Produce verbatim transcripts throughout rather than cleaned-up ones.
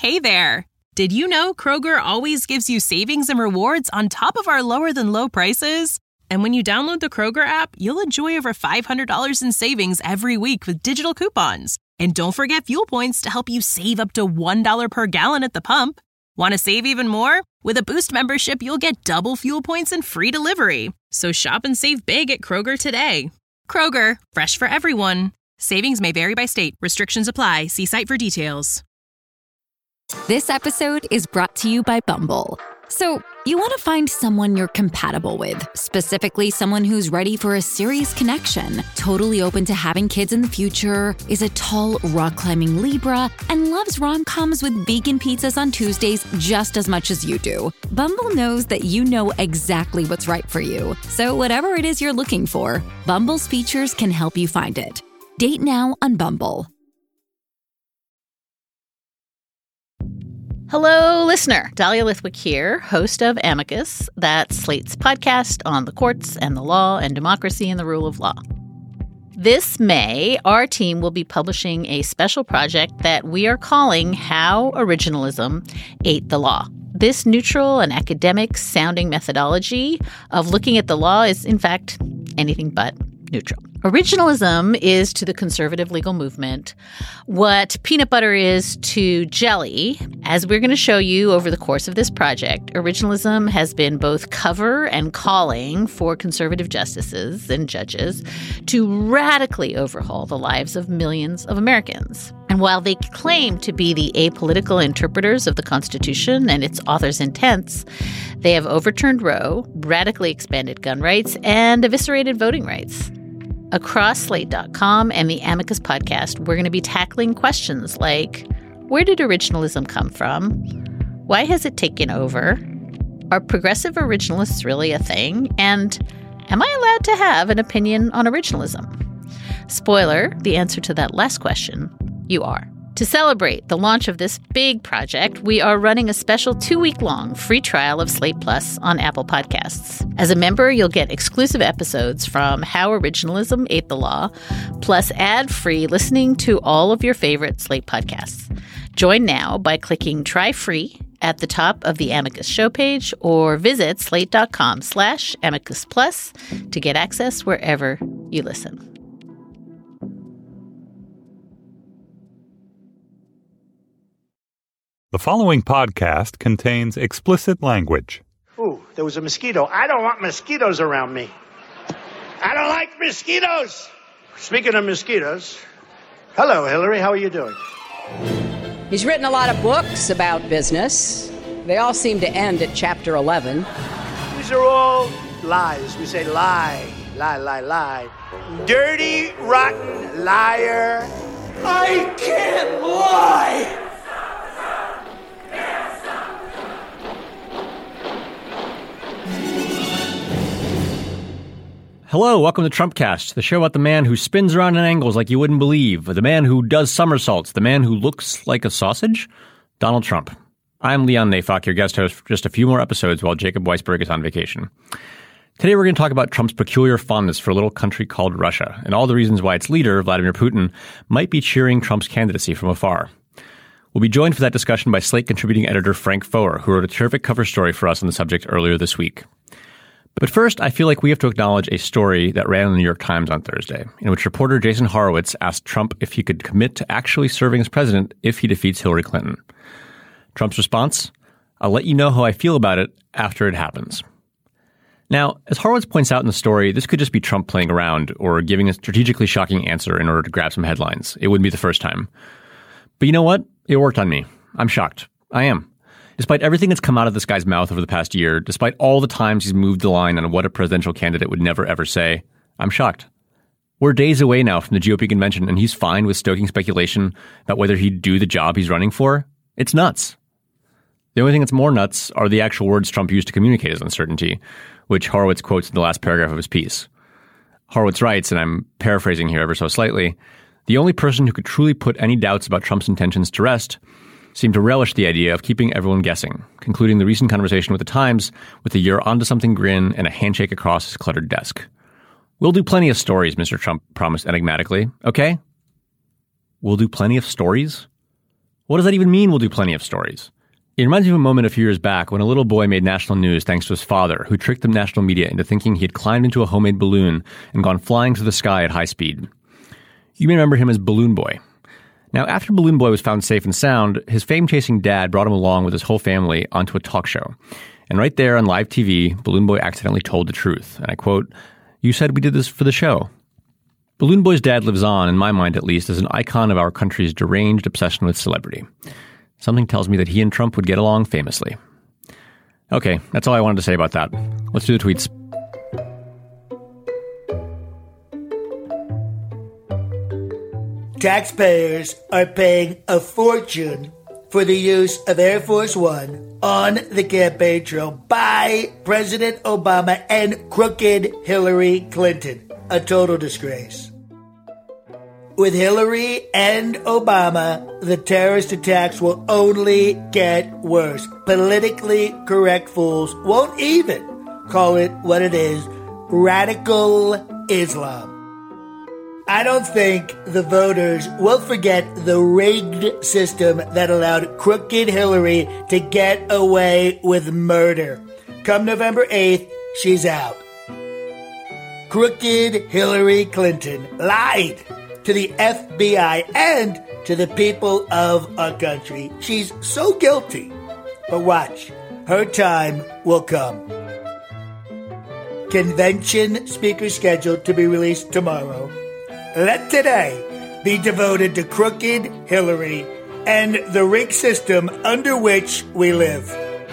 Hey there! Did you know Kroger always gives you savings and rewards on top of our lower-than-low prices? And when you download the Kroger app, you'll enjoy over five hundred dollars in savings every week with digital coupons. And don't forget fuel points to help you save up to one dollar per gallon at the pump. Want to save even more? With a Boost membership, you'll get double fuel points and free delivery. So shop and save big at Kroger today. Kroger, fresh for everyone. Savings may vary by state. Restrictions apply. See site for details. This episode is brought to you by Bumble. So, you want to find someone you're compatible with, specifically someone who's ready for a serious connection, totally open to having kids in the future, is a tall, rock-climbing Libra, and loves rom-coms with vegan pizzas on Tuesdays just as much as you do. Bumble knows that you know exactly what's right for you. So whatever it is you're looking for, Bumble's features can help you find it. Date now on Bumble. Hello, listener. Dahlia Lithwick here, host of Amicus, that's Slate's podcast on the courts and the law and democracy and the rule of law. This May, our team will be publishing a special project that we are calling How Originalism Ate the Law. This neutral and academic-sounding methodology of looking at the law is, in fact, anything but neutral. Originalism is to the conservative legal movement what peanut butter is to jelly. As we're going to show you over the course of this project, originalism has been both cover and calling for conservative justices and judges to radically overhaul the lives of millions of Americans. And while they claim to be the apolitical interpreters of the Constitution and its author's intents, they have overturned Roe, radically expanded gun rights, and eviscerated voting rights. Across Slate dot com and the Amicus podcast, we're going to be tackling questions like, where did originalism come from? Why has it taken over? Are progressive originalists really a thing? And am I allowed to have an opinion on originalism? Spoiler, the answer to that last question, you are. To celebrate the launch of this big project, we are running a special two-week-long free trial of Slate Plus on Apple Podcasts. As a member, you'll get exclusive episodes from How Originalism Ate the Law, plus ad-free listening to all of your favorite Slate podcasts. Join now by clicking Try Free at the top of the Amicus show page or visit slate.com slash Amicus Plus to get access wherever you listen. The following podcast contains explicit language. Ooh, there was a mosquito. I don't want mosquitoes around me. I don't like mosquitoes. Speaking of mosquitoes, hello, Hillary. How are you doing? He's written a lot of books about business. They all seem to end at chapter eleven. These are all lies. We say lie, lie, lie, lie. Dirty, rotten liar. I can't lie. Hello, welcome to Trumpcast, the show about the man who spins around in angles like you wouldn't believe, the man who does somersaults, the man who looks like a sausage, Donald Trump. I'm Leon Neyfakh, your guest host for just a few more episodes while Jacob Weisberg is on vacation. Today we're going to talk about Trump's peculiar fondness for a little country called Russia, and all the reasons why its leader, Vladimir Putin, might be cheering Trump's candidacy from afar. We'll be joined for that discussion by Slate contributing editor Frank Foer, who wrote a terrific cover story for us on the subject earlier this week. But first, I feel like we have to acknowledge a story that ran in the New York Times on Thursday, in which reporter Jason Horowitz asked Trump if he could commit to actually serving as president if he defeats Hillary Clinton. Trump's response? I'll let you know how I feel about it after it happens. Now, as Horowitz points out in the story, this could just be Trump playing around or giving a strategically shocking answer in order to grab some headlines. It wouldn't be the first time. But you know what? It worked on me. I'm shocked. I am. Despite everything that's come out of this guy's mouth over the past year, despite all the times he's moved the line on what a presidential candidate would never ever say, I'm shocked. We're days away now from the G O P convention, and he's fine with stoking speculation about whether he'd do the job he's running for. It's nuts. The only thing that's more nuts are the actual words Trump used to communicate his uncertainty, which Horowitz quotes in the last paragraph of his piece. Horowitz writes, and I'm paraphrasing here ever so slightly, the only person who could truly put any doubts about Trump's intentions to rest seemed to relish the idea of keeping everyone guessing, concluding the recent conversation with the Times with a you're onto something grin and a handshake across his cluttered desk. We'll do plenty of stories, Mister Trump promised enigmatically. Okay? We'll do plenty of stories? What does that even mean, we'll do plenty of stories? It reminds me of a moment a few years back when a little boy made national news thanks to his father, who tricked the national media into thinking he had climbed into a homemade balloon and gone flying through the sky at high speed. You may remember him as Balloon Boy. Now, after Balloon Boy was found safe and sound, his fame-chasing dad brought him along with his whole family onto a talk show. And right there on live T V, Balloon Boy accidentally told the truth. And I quote, "You said we did this for the show." Balloon Boy's dad lives on, in my mind at least, as an icon of our country's deranged obsession with celebrity. Something tells me that he and Trump would get along famously. Okay, that's all I wanted to say about that. Let's do the tweets. Taxpayers are paying a fortune for the use of Air Force One on the campaign trail by President Obama and crooked Hillary Clinton. A total disgrace. With Hillary and Obama, the terrorist attacks will only get worse. Politically correct fools won't even call it what it is, radical Islam. I don't think the voters will forget the rigged system that allowed crooked Hillary to get away with murder. Come November eighth, she's out. Crooked Hillary Clinton lied to the F B I and to the people of our country. She's so guilty. But watch, her time will come. Convention speaker scheduled to be released tomorrow. Let today be devoted to crooked Hillary and the rigged system under which we live.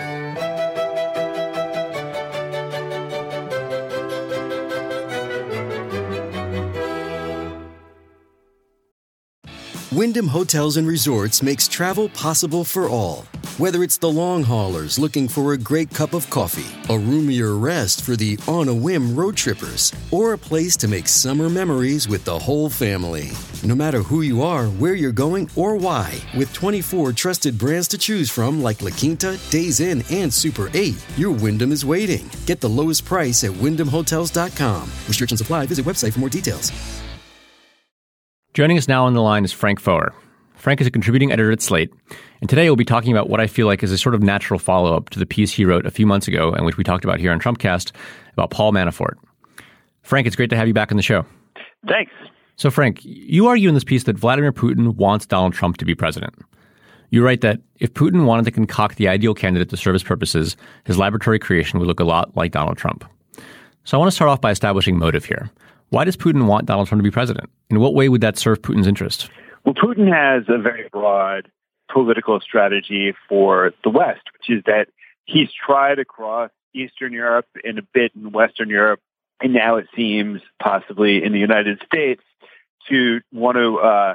Wyndham Hotels and Resorts makes travel possible for all. Whether it's the long haulers looking for a great cup of coffee, a roomier rest for the on-a-whim road trippers, or a place to make summer memories with the whole family. No matter who you are, where you're going, or why, with twenty-four trusted brands to choose from like La Quinta, Days Inn, and Super eight, your Wyndham is waiting. Get the lowest price at wyndham hotels dot com. Restrictions apply. Visit website for more details. Joining us now on the line is Frank Foer. Frank is a contributing editor at Slate, and today we'll be talking about what I feel like is a sort of natural follow-up to the piece he wrote a few months ago, and which we talked about here on Trumpcast, about Paul Manafort. Frank, it's great to have you back on the show. Thanks. So, Frank, you argue in this piece that Vladimir Putin wants Donald Trump to be president. You write that if Putin wanted to concoct the ideal candidate to serve his purposes, his laboratory creation would look a lot like Donald Trump. So I want to start off by establishing motive here. Why does Putin want Donald Trump to be president? In what way would that serve Putin's interest? Well, Putin has a very broad political strategy for the West, which is that he's tried across Eastern Europe and a bit in Western Europe, and now it seems possibly in the United States, to want to uh,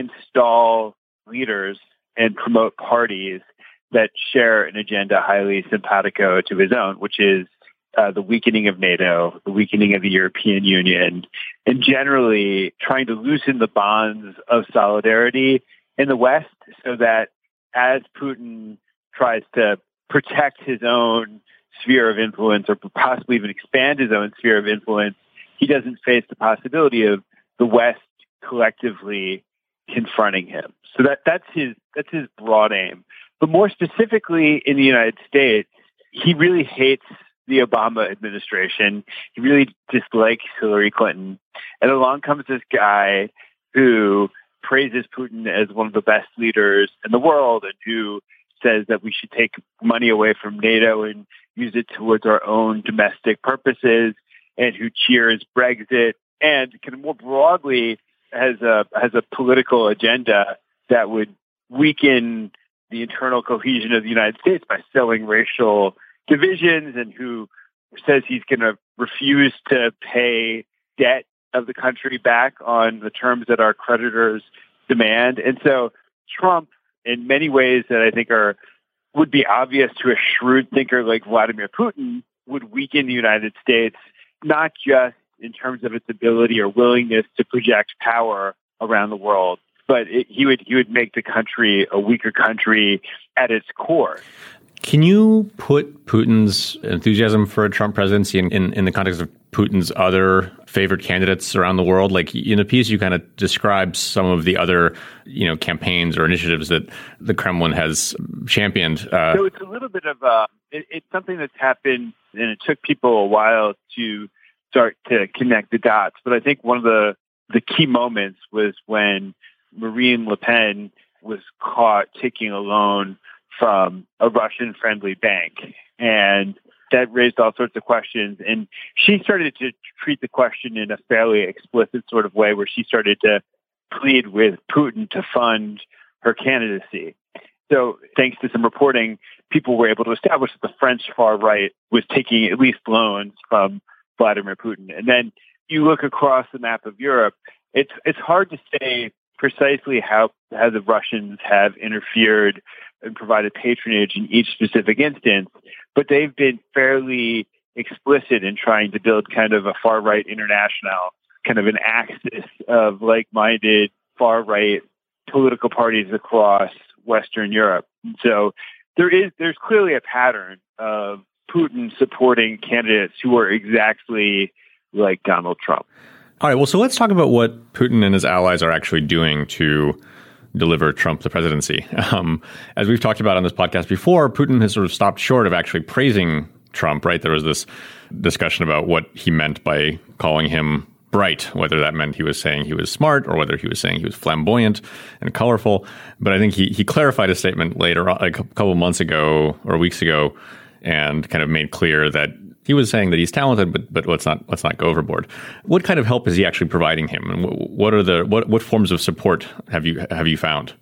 install leaders and promote parties that share an agenda highly simpatico to his own, which is Uh, the weakening of NATO, the weakening of the European Union, and generally trying to loosen the bonds of solidarity in the West so that as Putin tries to protect his own sphere of influence or possibly even expand his own sphere of influence, he doesn't face the possibility of the West collectively confronting him. So that, that's his, that's his broad aim. But more specifically in the United States, he really hates the Obama administration. He really dislikes Hillary Clinton. And along comes this guy who praises Putin as one of the best leaders in the world and who says that we should take money away from NATO and use it towards our own domestic purposes, and who cheers Brexit and kind of more broadly has a, has a political agenda that would weaken the internal cohesion of the United States by sowing racial divisions, and who says he's going to refuse to pay debt of the country back on the terms that our creditors demand. And so Trump, in many ways that I think are would be obvious to a shrewd thinker like Vladimir Putin, would weaken the United States, not just in terms of its ability or willingness to project power around the world, but it, he would he would make the country a weaker country at its core. Can you put Putin's enthusiasm for a Trump presidency in, in, in the context of Putin's other favorite candidates around the world? Like in the piece, you kind of describe some of the other, you know, campaigns or initiatives that the Kremlin has championed. Uh, so it's a little bit of a, it, it's something that's happened, and it took people a while to start to connect the dots. But I think one of the, the key moments was when Marine Le Pen was caught taking a loan from a Russian-friendly bank. And that raised all sorts of questions. And she started to treat the question in a fairly explicit sort of way, where she started to plead with Putin to fund her candidacy. So thanks to some reporting, people were able to establish that the French far right was taking at least loans from Vladimir Putin. And then you look across the map of Europe, it's it's hard to say precisely how, how the Russians have interfered and provided patronage in each specific instance, but they've been fairly explicit in trying to build kind of a far-right international, kind of an axis of like-minded far-right political parties across Western Europe. So there is there's clearly a pattern of Putin supporting candidates who are exactly like Donald Trump. All right, well, so let's talk about what Putin and his allies are actually doing to deliver Trump the presidency. Um, as we've talked about on this podcast before, Putin has sort of stopped short of actually praising Trump, right? There was this discussion about what he meant by calling him bright, whether that meant he was saying he was smart or whether he was saying he was flamboyant and colorful. But I think he, he clarified his statement later, like a couple of months ago or weeks ago, and kind of made clear that he was saying that he's talented, but but let's not let's not go overboard. What kind of help is he actually providing him, and what are the what what forms of support have you have you found?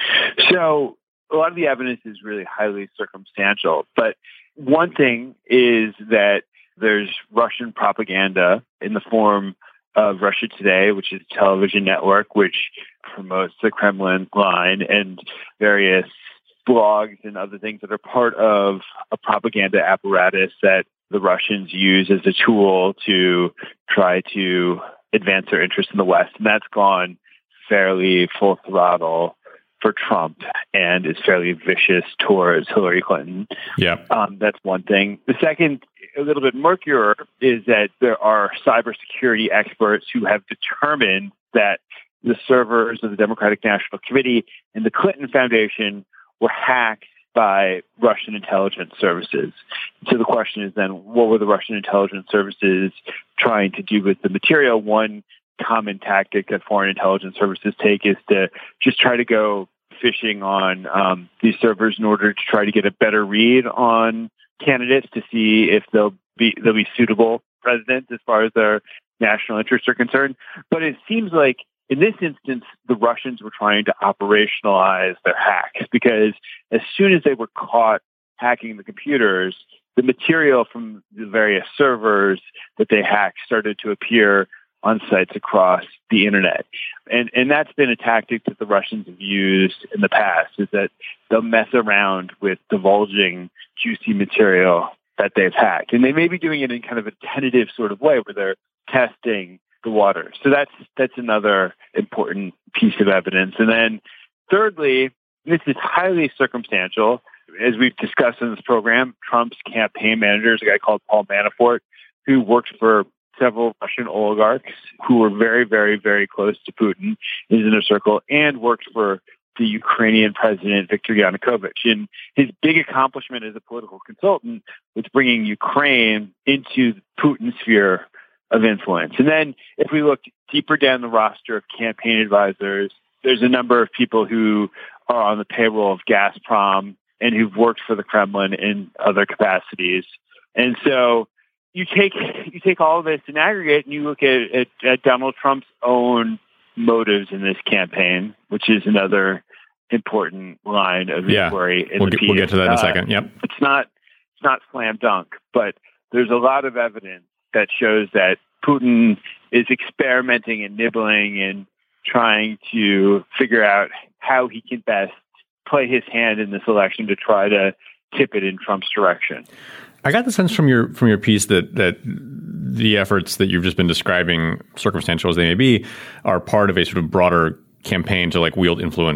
So a lot of the evidence is really highly circumstantial, but one thing is that there's Russian propaganda in the form of Russia Today, which is a television network which promotes the Kremlin line, and various blogs and other things that are part of a propaganda apparatus that the Russians use as a tool to try to advance their interests in the West. And that's gone fairly full throttle for Trump and is fairly vicious towards Hillary Clinton. Yeah. Um, that's one thing. The second, a little bit murkier, is that there are cybersecurity experts who have determined that the servers of the Democratic National Committee and the Clinton Foundation were hacked by Russian intelligence services. So the question is then, what were the Russian intelligence services trying to do with the material? One common tactic that foreign intelligence services take is to just try to go phishing on um, these servers in order to try to get a better read on candidates to see if they'll be they'll be suitable presidents as far as their national interests are concerned. But it seems like in this instance, the Russians were trying to operationalize their hacks, because as soon as they were caught hacking the computers, the material from the various servers that they hacked started to appear on sites across the internet. And and that's been a tactic that the Russians have used in the past, is that they'll mess around with divulging juicy material that they've hacked. And they may be doing it in kind of a tentative sort of way where they're testing the water. So that's that's another important piece of evidence. And then thirdly, this is highly circumstantial. As we've discussed in this program, Trump's campaign manager is a guy called Paul Manafort, who worked for several Russian oligarchs who were very, very, very close to Putin in his inner circle, and worked for the Ukrainian president, Viktor Yanukovych. And his big accomplishment as a political consultant was bringing Ukraine into Putin's sphere of influence. And then if we look deeper down the roster of campaign advisors, there's a number of people who are on the payroll of Gazprom and who've worked for the Kremlin in other capacities. And so you take you take all of this in aggregate and you look at, at, at Donald Trump's own motives in this campaign, which is another important line of yeah. inquiry in we'll the get, piece. We'll get to that in a uh, second. Yep. It's not it's not slam dunk, but there's a lot of evidence that shows that Putin is experimenting and nibbling and trying to figure out how he can best play his hand in this election to try to tip it in Trump's direction. I got the sense from your from your piece that that the efforts that you've just been describing, circumstantial as they may be, are part of a sort of broader campaign to like wield influence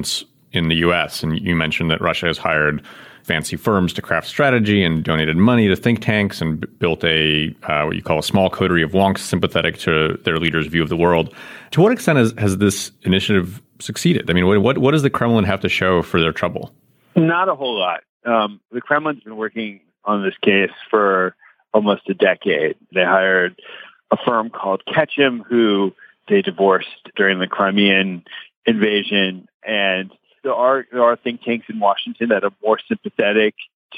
in the U S. And you mentioned that Russia has hired fancy firms to craft strategy and donated money to think tanks and b- built a uh, what you call a small coterie of wonks sympathetic to their leaders' view of the world. To what extent has, has this initiative succeeded? I mean, what, what what does the Kremlin have to show for their trouble? Not a whole lot. Um, the Kremlin's been working on this case for almost a decade. They hired a firm called Ketchum, who they divorced during the Crimean invasion, and There are there are think tanks in Washington that are more sympathetic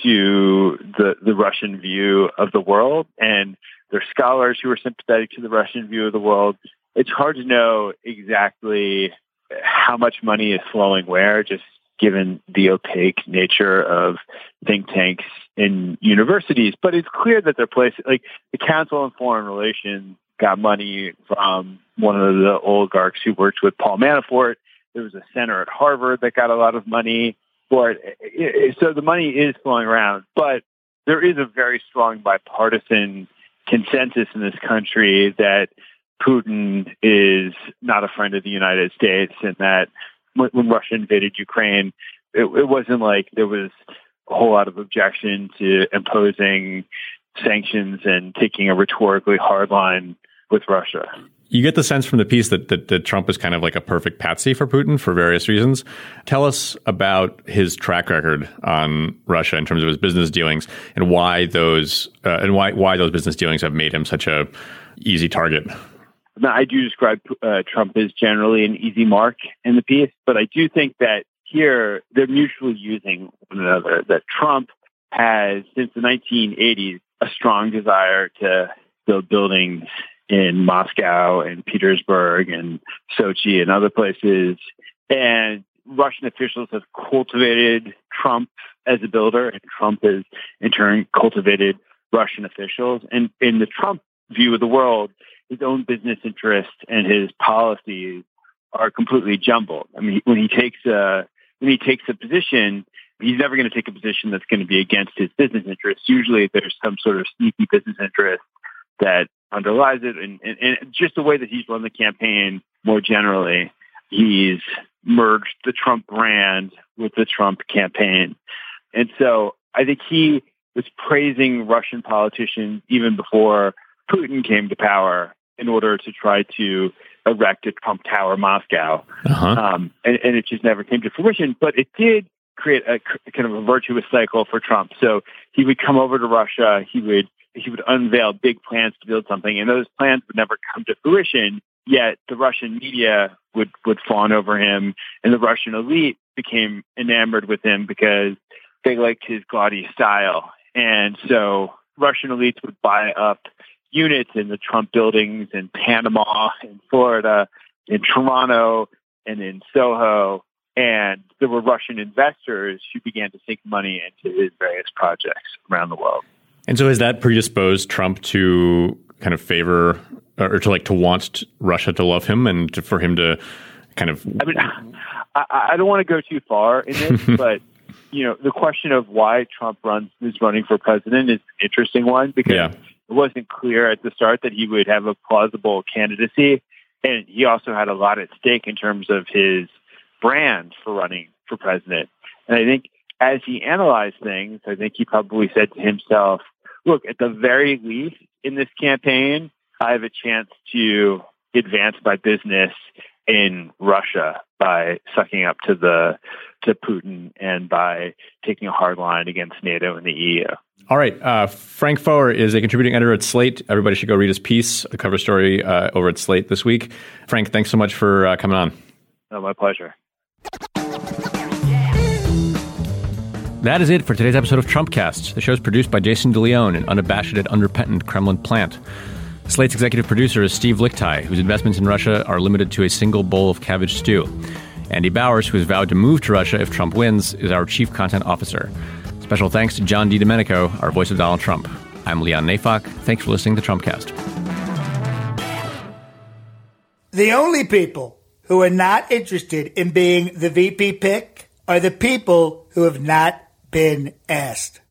to the, the Russian view of the world, and there are scholars who are sympathetic to the Russian view of the world. It's hard to know exactly how much money is flowing where, just given the opaque nature of think tanks in universities. But it's clear that they're places like the Council on Foreign Relations got money from one of the oligarchs who worked with Paul Manafort. There was a center at Harvard that got a lot of money for it. So the money is flowing around, but there is a very strong bipartisan consensus in this country that Putin is not a friend of the United States, and that when, when Russia invaded Ukraine, it, it wasn't like there was a whole lot of objection to imposing sanctions and taking a rhetorically hard line with Russia. You get the sense from the piece that, that, that Trump is kind of like a perfect patsy for Putin for various reasons. Tell us about his track record on Russia in terms of his business dealings and why those uh, and why why those business dealings have made him such a easy target. Now, I do describe uh, Trump as generally an easy mark in the piece, but I do think that here they're mutually using one another. That Trump has, since the nineteen eighties, a strong desire to build buildings in Moscow and Petersburg and Sochi and other places. And Russian officials have cultivated Trump as a builder, and Trump has in turn cultivated Russian officials. And in the Trump view of the world, his own business interests and his policies are completely jumbled. I mean, when he takes a, when he takes a position, he's never going to take a position that's going to be against his business interests. Usually there's some sort of sneaky business interest that underlies it, and, and, and just the way that he's run the campaign more generally, he's merged the Trump brand with the Trump campaign. And so I think he was praising Russian politicians even before Putin came to power in order to try to erect a Trump Tower Moscow. Uh-huh. Um, and, and it just never came to fruition, but it did create a kind of a virtuous cycle for Trump. So he would come over to Russia, he would he would unveil big plans to build something, and those plans would never come to fruition, yet the Russian media would, would fawn over him, and the Russian elite became enamored with him because they liked his gaudy style. And so Russian elites would buy up units in the Trump buildings in Panama, in Florida, in Toronto, and in Soho. And there were Russian investors who began to sink money into his various projects around the world. And so has that predisposed Trump to kind of favor or to like to want Russia to love him and to, for him to kind of... I mean, I, I don't want to go too far in this, but, you know, the question of why Trump runs is running for president is an interesting one because yeah. It wasn't clear at the start that he would have a plausible candidacy. And he also had a lot at stake in terms of his brand for running for president. And I think as he analyzed things, I think he probably said to himself, look, at the very least in this campaign, I have a chance to advance my business in Russia by sucking up to the to Putin and by taking a hard line against NATO and the E U. All right. Uh, Frank Foer is a contributing editor at Slate. Everybody should go read his piece, the cover story uh, over at Slate this week. Frank, thanks so much for uh, coming on. Oh, my pleasure. That is it for today's episode of Trumpcast. The show is produced by Jason DeLeon, an unabashed and unrepentant Kremlin plant. Slate's executive producer is Steve Lichtai, whose investments in Russia are limited to a single bowl of cabbage stew. Andy Bowers, who has vowed to move to Russia if Trump wins, is our chief content officer. Special thanks to John DiDomenico, our voice of Donald Trump. I'm Leon Neyfakh. Thanks for listening to Trumpcast. The only people who are not interested in being the V P pick are the people who have not been asked.